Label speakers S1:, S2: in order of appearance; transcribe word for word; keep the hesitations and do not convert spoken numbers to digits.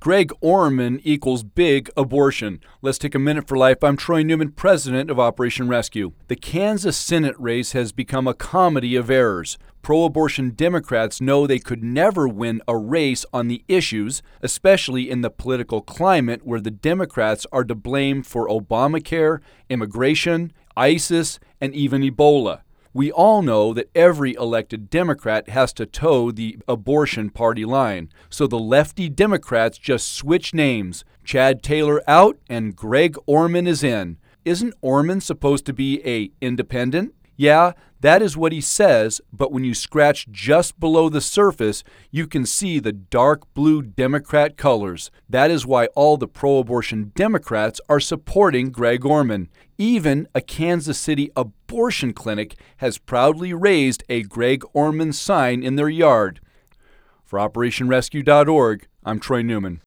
S1: Greg Orman equals big abortion. Let's take a minute for life. I'm Troy Newman, president of Operation Rescue. The Kansas Senate race has become a comedy of errors. Pro-abortion Democrats know they could never win a race on the issues, especially in the political climate where the Democrats are to blame for Obamacare, immigration, ISIS, and even Ebola. We all know that every elected Democrat has to toe the abortion party line, so the lefty Democrats just switch names. Chad Taylor out and Greg Orman is in. Isn't Orman supposed to be a independent? Yeah, that is what he says, but when you scratch just below the surface, you can see the dark blue Democrat colors. That is why all the pro-abortion Democrats are supporting Greg Orman. Even a Kansas City abortion clinic has proudly raised a Greg Orman sign in their yard. For Operation Rescue dot org, I'm Troy Newman.